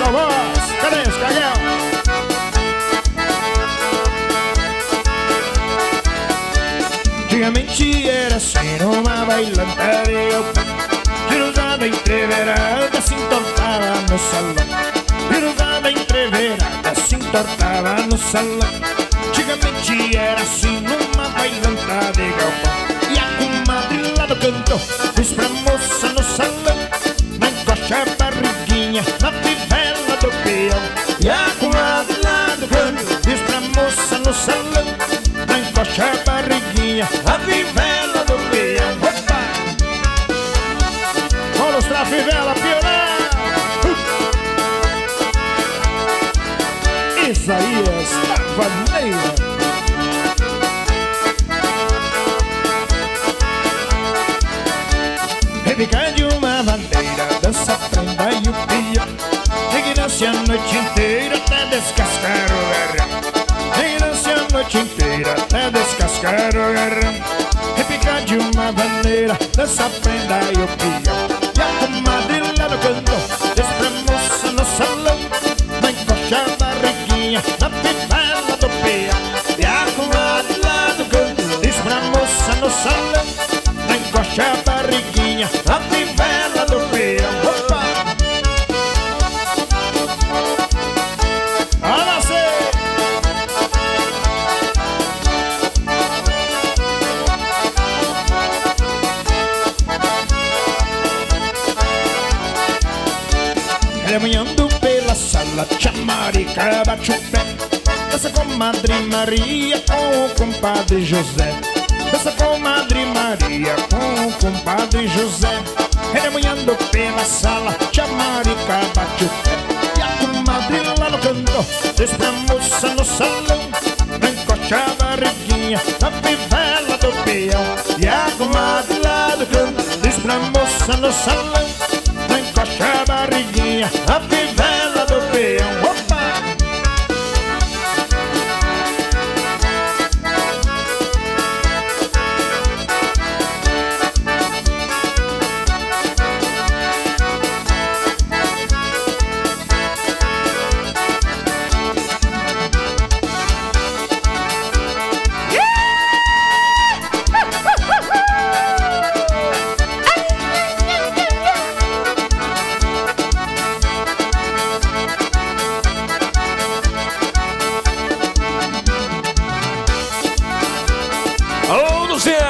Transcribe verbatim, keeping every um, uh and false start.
Caguel Voz. Cadê esse Caguel? Antigamente era assim numa bailantaria. Cruzada entreverada se entortava no salão. Cruzada entreverada se entortava no salão. Antigamente era assim numa bailanta de galpão. E a comadre lá do canto diz pra moça no salão: não encoste a barriguinha na fivela do peão. E a comadre lá do canto diz pra moça no salão: não encoste a barriguinha na fivela do peão. Opa! Vamos mostrar a fivela, pioneira! Isaías da Vaneira. Repica de uma bandeira, dança a prenda e o pia. Ignorância a noite inteira até descascar o garrão. Ignorância a noite inteira até descascar o garrão. Repica de uma bandeira, dança a prenda e o pia. E a comadre lá no canto diz pra moça no salão: não encoste a barriguinha na fivela do peão. E a comadre lá do canto diz pra moça no salão: não encoste a barriguinha na fivela do peão. Opa! Olha você! Remoendo pela sala, tia Marica bate o pé. Dança com Madre Maria com o compadre José. Dança com Madre Maria com o compadre José. Remoendo pela sala, tia Marica bate o pé. E a comadre lá no canto diz pra moça no salão: não encoste a barriguinha na fivela do peão. E a comadre lá do canto diz pra moça no salão: não encoste a barriguinha na fivela do peão. Opa! Alô, Luciano!